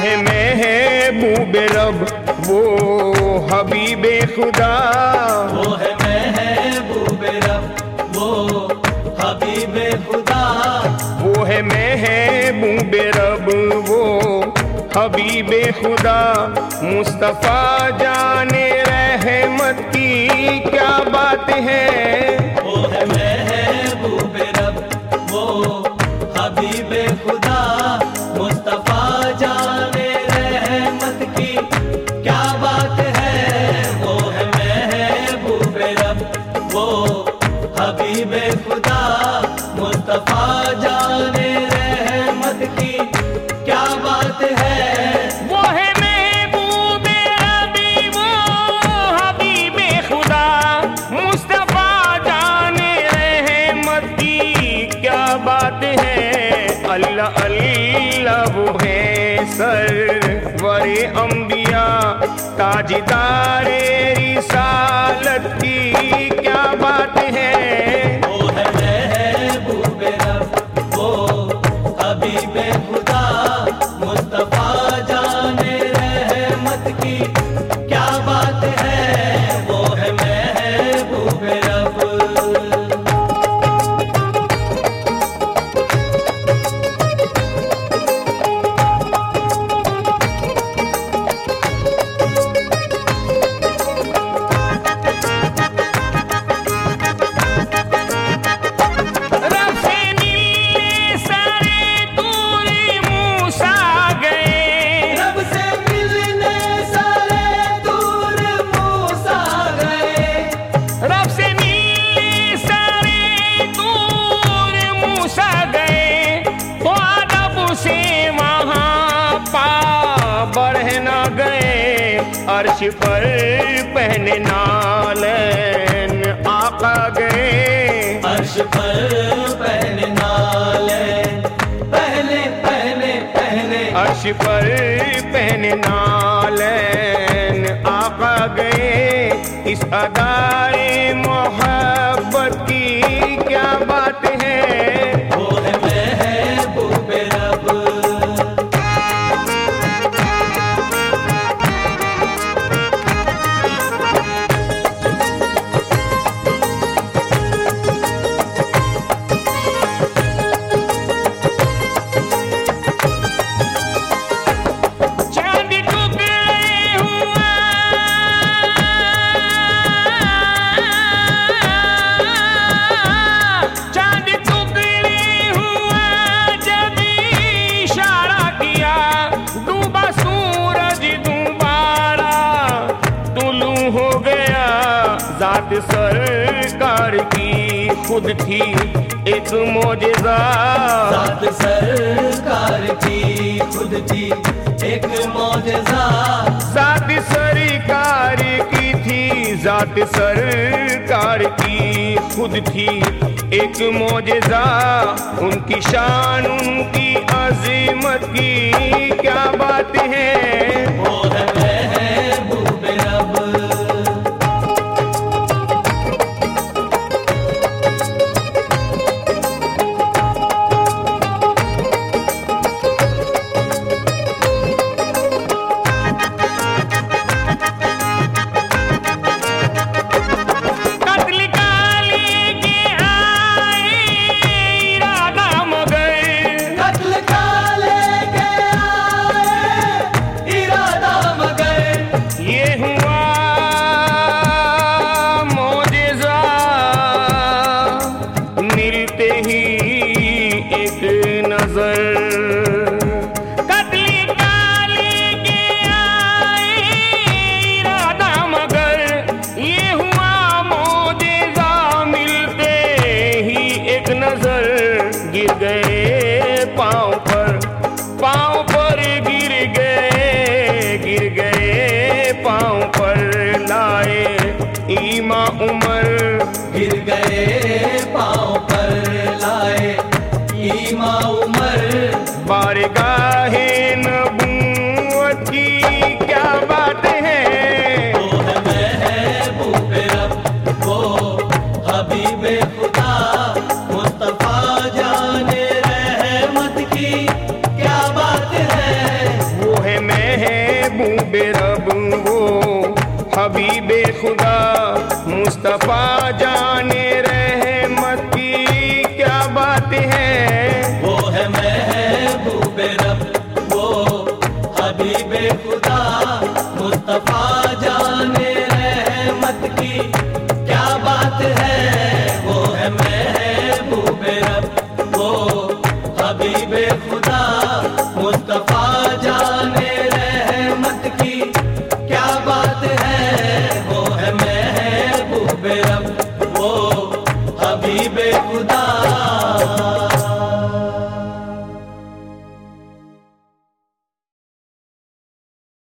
है महबूब रब वो हबीबे खुदा, वो है महबूब रब वो हबीबे खुदा, वो है महबूब रब वो हबीबे खुदा। मुस्तफा जाने रहमत की क्या बात है, वो है महबूब रब वो हबीबे खुदा। मुस्तफा जाने रहमत की क्या बात है, वो है महबूब रब वो हबीबे खुदा। मुस्तफा जाने रहमत की क्या बात है, वो है महबूब रबी वो हबीबे खुदा। मुस्तफा जाने रहमत की क्या बात है। अल्लाह अल्लाह वो है सरवरे अंबिया, ताजदारे रिसालत की क्या बात है। वो है महबूब रब वो हबीबे खुदा। मुस्तफा जाने रहमत की क्या बात है, वो है महबूब रब। रब से मिलने सारे दूर मूसा गए, रब से मिलने सारे दूर मूसा गए, रब से मिलने सारे दूर मूसा गए। तो अदब से वहाँ पा बढ़ न गए, अर्श पर पहने नालन आका गए। अर्श पर पहने नाले पहले पहले पहले, अर्श पर पहने नालन आका गए। इस अदाए मोहब्बत की क्या बात है, वो है महबूब रब। चांद टुकड़े हुआ चांद टुकड़े हुआ जब इशारा किया। डूबा सूरज दोबारा तुलू हो गया। जात सरकार की खुद थी एक मोजेज़ा, जात सरकार की खुद थी एक मौजज़ा। जात सरकार की थी, जात सरकार की खुद थी एक मोजेज़ा। उनकी शान उनकी अजीमत की क्या बात है, वो है महबूब रब। कत्ल का लेके आए इरादा मगर, कत्ल का लेके आए इरादा मगर, ये हुआ मोजेज़ा। मिलते ही एक नजर, कत्ल का लेके आए इरादा मगर, ये हुआ मोजेज़ा। मिलते ही एक नजर, गिर गए पाँव पर गिर गए पाँव पर लाए ईमा उमर। गिर गए पाँव पर लाए ईमा उमर। बारगाहे नबूवत की क्या बात है, वो है महबूब रब वो हबीबे खुदा। मुस्तफा जाने रहमत की क्या बात है, वो है खुदा